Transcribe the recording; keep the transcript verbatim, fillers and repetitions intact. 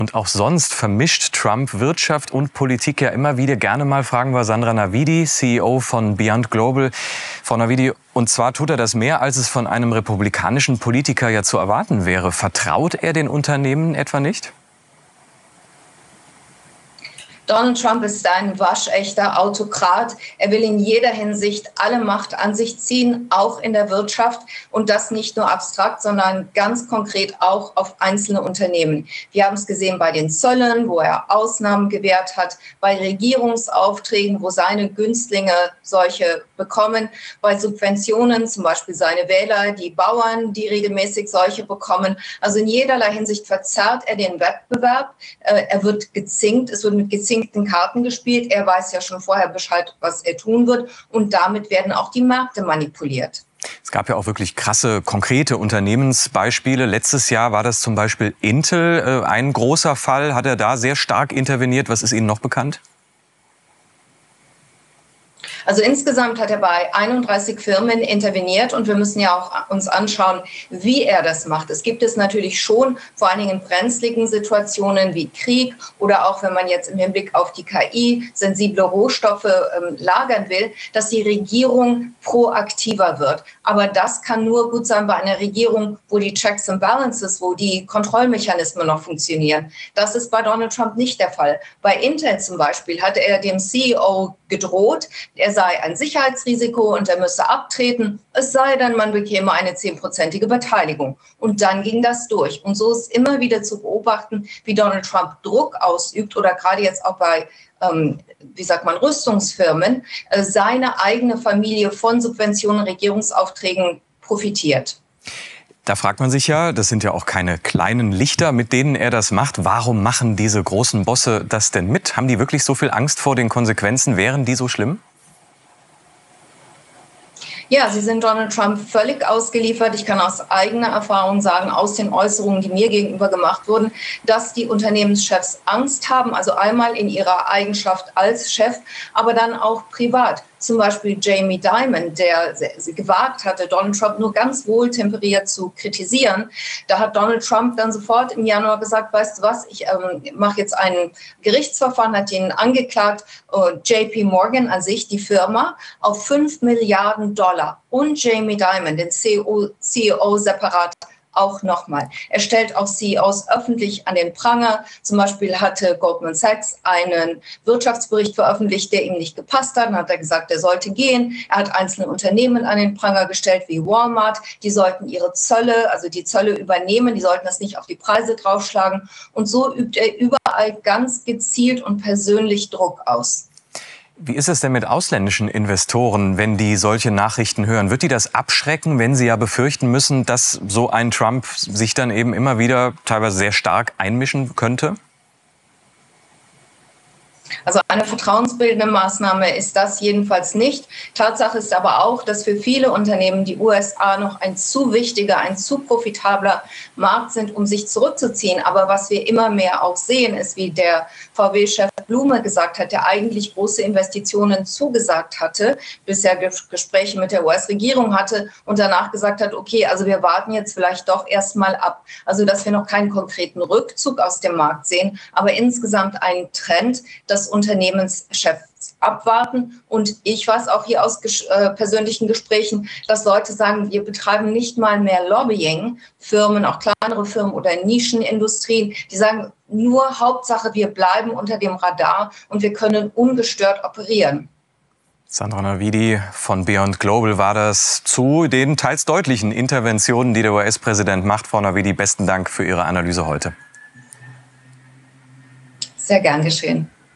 Und auch sonst vermischt Trump Wirtschaft und Politik ja immer wieder. Gerne mal fragen wir Sandra Navidi, C E O von Beyond Global. Frau Navidi, und zwar tut er das mehr, als es von einem republikanischen Politiker ja zu erwarten wäre. Vertraut er den Unternehmen etwa nicht? Donald Trump ist ein waschechter Autokrat. Er will in jeder Hinsicht alle Macht an sich ziehen, auch in der Wirtschaft. Und das nicht nur abstrakt, sondern ganz konkret auch auf einzelne Unternehmen. Wir haben es gesehen bei den Zöllen, wo er Ausnahmen gewährt hat, bei Regierungsaufträgen, wo seine Günstlinge solche bekommen, bei Subventionen, zum Beispiel seine Wähler, die Bauern, die regelmäßig solche bekommen. Also in jederlei Hinsicht verzerrt er den Wettbewerb. Er wird gezinkt, es wird mit gezinkten Karten gespielt. Er weiß ja schon vorher Bescheid, was er tun wird. Und damit werden auch die Märkte manipuliert. Es gab ja auch wirklich krasse, konkrete Unternehmensbeispiele. Letztes Jahr war das zum Beispiel Intel. Ein großer Fall. Hat er da sehr stark interveniert? Was ist Ihnen noch bekannt? Also insgesamt hat er bei einunddreißig Firmen interveniert und wir müssen ja auch uns anschauen, wie er das macht. Es gibt es natürlich schon, vor allen Dingen in brenzligen Situationen wie Krieg oder auch wenn man jetzt im Hinblick auf die K I sensible Rohstoffe ähm, lagern will, dass die Regierung proaktiver wird. Aber das kann nur gut sein bei einer Regierung, wo die Checks and Balances, wo die Kontrollmechanismen noch funktionieren. Das ist bei Donald Trump nicht der Fall. Bei Intel zum Beispiel hat er dem C E O gedroht, er sei ein Sicherheitsrisiko und er müsse abtreten, es sei denn, man bekäme eine zehnprozentige Beteiligung. Und dann ging das durch. Und so ist immer wieder zu beobachten, wie Donald Trump Druck ausübt oder gerade jetzt auch bei, ähm, wie sagt man, Rüstungsfirmen, äh, seine eigene Familie von Subventionen, Regierungsaufträgen profitiert. Da fragt man sich ja, das sind ja auch keine kleinen Lichter, mit denen er das macht. Warum machen diese großen Bosse das denn mit? Haben die wirklich so viel Angst vor den Konsequenzen? Wären die so schlimm? Ja, sie sind Donald Trump völlig ausgeliefert. Ich kann aus eigener Erfahrung sagen, aus den Äußerungen, die mir gegenüber gemacht wurden, dass die Unternehmenschefs Angst haben, also einmal in ihrer Eigenschaft als Chef, aber dann auch privat. Zum Beispiel Jamie Dimon, der gewagt hatte, Donald Trump nur ganz wohltemperiert zu kritisieren. Da hat Donald Trump dann sofort im Januar gesagt, weißt du was, ich ähm, mache jetzt ein Gerichtsverfahren, hat ihn angeklagt, uh, J P Morgan an sich, die Firma, auf fünf Milliarden Dollar und Jamie Dimon, den C E O separat, auch nochmal. Er stellt auch C E Os öffentlich an den Pranger. Zum Beispiel hatte Goldman Sachs einen Wirtschaftsbericht veröffentlicht, der ihm nicht gepasst hat. Dann hat er gesagt, er sollte gehen. Er hat einzelne Unternehmen an den Pranger gestellt, wie Walmart. Die sollten ihre Zölle, also die Zölle übernehmen. Die sollten das nicht auf die Preise draufschlagen. Und so übt er überall ganz gezielt und persönlich Druck aus. Wie ist es denn mit ausländischen Investoren, wenn die solche Nachrichten hören? Wird die das abschrecken, wenn sie ja befürchten müssen, dass so ein Trump sich dann eben immer wieder teilweise sehr stark einmischen könnte? Also eine vertrauensbildende Maßnahme ist das jedenfalls nicht. Tatsache ist aber auch, dass für viele Unternehmen die U S A noch ein zu wichtiger, ein zu profitabler Markt sind, um sich zurückzuziehen. Aber was wir immer mehr auch sehen, ist, wie der V W-Chef Blume gesagt hat, der eigentlich große Investitionen zugesagt hatte, bisher Gespräche mit der U S-Regierung hatte und danach gesagt hat, okay, also wir warten jetzt vielleicht doch erstmal ab. Also dass wir noch keinen konkreten Rückzug aus dem Markt sehen, aber insgesamt einen Trend, dass Unternehmenschefs abwarten. Und ich weiß auch hier aus äh, persönlichen Gesprächen, dass Leute sagen, wir betreiben nicht mal mehr Lobbying, Firmen, auch kleinere Firmen oder Nischenindustrien, die sagen, nur Hauptsache, wir bleiben unter dem Radar und wir können ungestört operieren. Sandra Navidi von Beyond Global war das zu den teils deutlichen Interventionen, die der U S-Präsident macht. Frau Navidi, besten Dank für Ihre Analyse heute. Sehr gern geschehen.